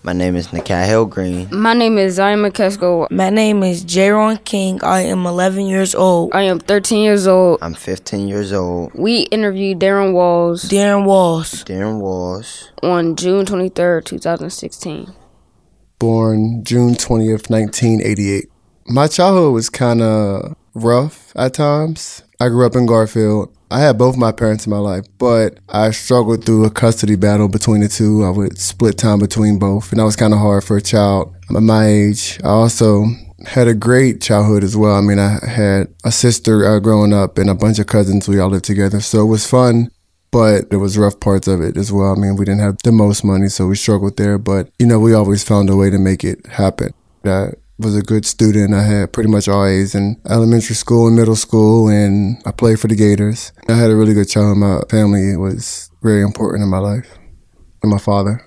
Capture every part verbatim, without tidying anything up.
My name is Nikhil Green. My name is Zion McKesco. My name is Jaron King. I am eleven years old. I am thirteen years old. I'm fifteen years old. We interviewed Darren Walls. Darren Walls. Darren Walls. On June twenty-third, twenty sixteen. Born June twentieth, nineteen eighty-eight. My childhood was kind of rough at times. I grew up in Garfield. I had both my parents in my life, but I struggled through a custody battle between the two. I would split time between both, and that was kind of hard for a child at my age. I also had a great childhood as well. I mean, I had a sister uh, growing up and a bunch of cousins. We all lived together, so it was fun, but there was rough parts of it as well. I mean, we didn't have the most money, so we struggled there, but, you know, we always found a way to make it happen. I was a good student. I had pretty much all A's in elementary school and middle school, and I played for the Gators. I had a really good childhood. My family was very important in my life. And my father,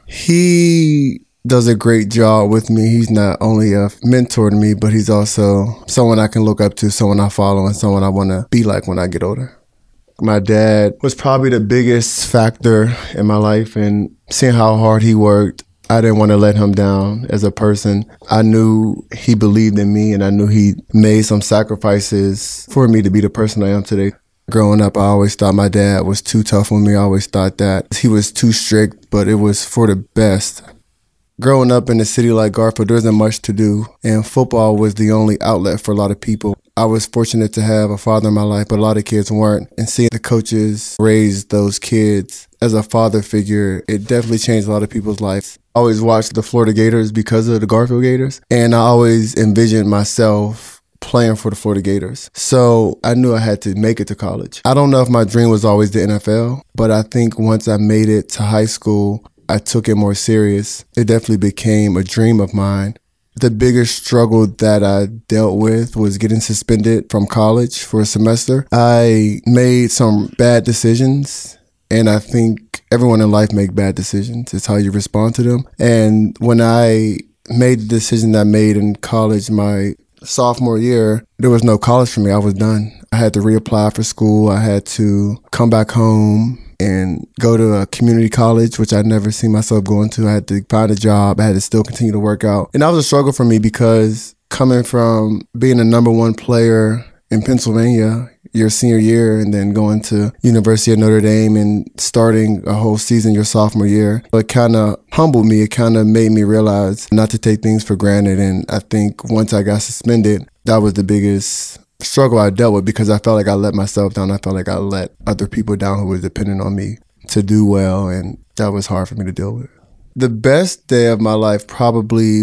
he does a great job with me. He's not only a mentor to me, but he's also someone I can look up to, someone I follow, and someone I want to be like when I get older. My dad was probably the biggest factor in my life, and seeing how hard he worked, I didn't want to let him down as a person. I knew he believed in me, and I knew he made some sacrifices for me to be the person I am today. Growing up, I always thought my dad was too tough on me. I always thought that he was too strict, but it was for the best. Growing up in a city like Garfield, there isn't much to do, and football was the only outlet for a lot of people. I was fortunate to have a father in my life, but a lot of kids weren't. And seeing the coaches raise those kids as a father figure, it definitely changed a lot of people's lives. I always watched the Florida Gators because of the Garfield Gators, and I always envisioned myself playing for the Florida Gators. So I knew I had to make it to college. I don't know if my dream was always the N F L, but I think once I made it to high school, I took it more serious. It definitely became a dream of mine. The biggest struggle that I dealt with was getting suspended from college for a semester. I made some bad decisions, and I think everyone in life make bad decisions. It's how you respond to them. And when I made the decision that I made in college my sophomore year, there was no college for me. I was done. I had to reapply for school. I had to come back home and go to a community college, which I'd never seen myself going to. I had to find a job. I had to still continue to work out. And that was a struggle for me because coming from being a number one player in Pennsylvania your senior year and then going to University of Notre Dame and starting a whole season your sophomore year, it kind of humbled me. It kind of made me realize not to take things for granted. And I think once I got suspended, that was the biggest struggle I dealt with because I felt like I let myself down. I felt like I let other people down who were dependent on me to do well, and that was hard for me to deal with. The best day of my life probably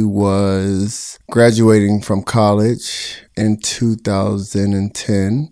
was graduating from college in two thousand ten.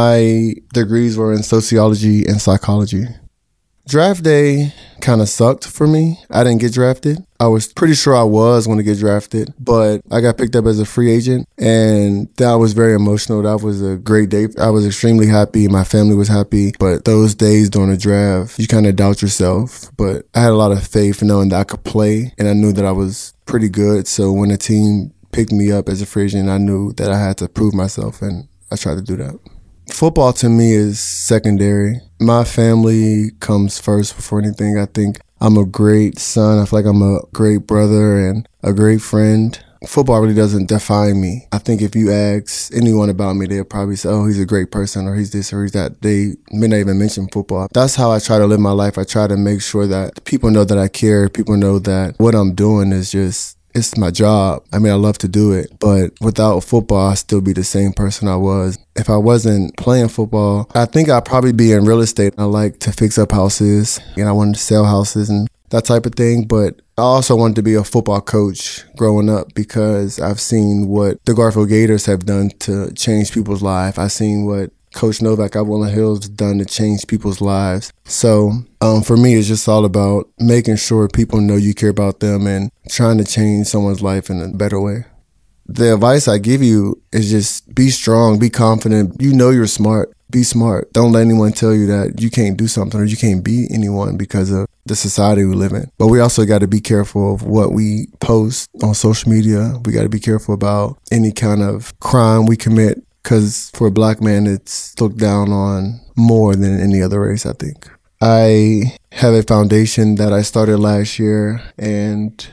My degrees were in sociology and psychology. Draft day kind of sucked for me. I didn't get drafted. I was pretty sure I was going to get drafted, but I got picked up as a free agent, and that was very emotional. That was a great day. I was extremely happy. My family was happy, but those days during the draft, you kind of doubt yourself. But I had a lot of faith knowing that I could play, and I knew that I was pretty good. So when a team picked me up as a free agent, I knew that I had to prove myself, and I tried to do that. Football to me is secondary. My family comes first before anything. I think I'm a great son. I feel like I'm a great brother and a great friend. Football really doesn't define me. I think if you ask anyone about me, they'll probably say, oh, he's a great person, or he's this or he's that. They may not even mention football. That's how I try to live my life. I try to make sure that people know that I care. People know that what I'm doing is just, it's my job. I mean, I love to do it, but without football, I'd still be the same person I was. If I wasn't playing football, I think I'd probably be in real estate. I like to fix up houses, and I wanted to sell houses and that type of thing, but I also wanted to be a football coach growing up because I've seen what the Garfield Gators have done to change people's lives. I've seen what Coach Novak at Woodland Hills has done to change people's lives. So um, for me, it's just all about making sure people know you care about them and trying to change someone's life in a better way. The advice I give you is just be strong, be confident. You know you're smart. Be smart. Don't let anyone tell you that you can't do something or you can't be anyone because of the society we live in. But we also got to be careful of what we post on social media. We got to be careful about any kind of crime we commit because for a black man, it's looked down on more than any other race, I think. I have a foundation that I started last year and is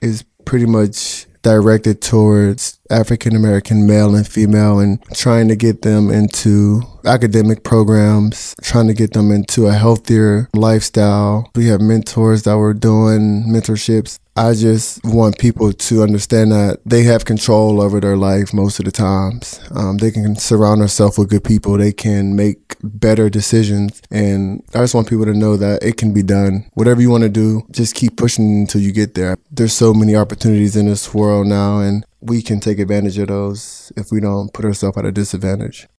pretty much directed towards African American male and female and trying to get them into academic programs, trying to get them into a healthier lifestyle. We have mentors that were doing mentorships. I just want people to understand that they have control over their life most of the times. Um, they can surround themselves with good people. They can make better decisions. And I just want people to know that it can be done. Whatever you want to do, just keep pushing until you get there. There's so many opportunities in this world now, and we can take advantage of those if we don't put ourselves at a disadvantage.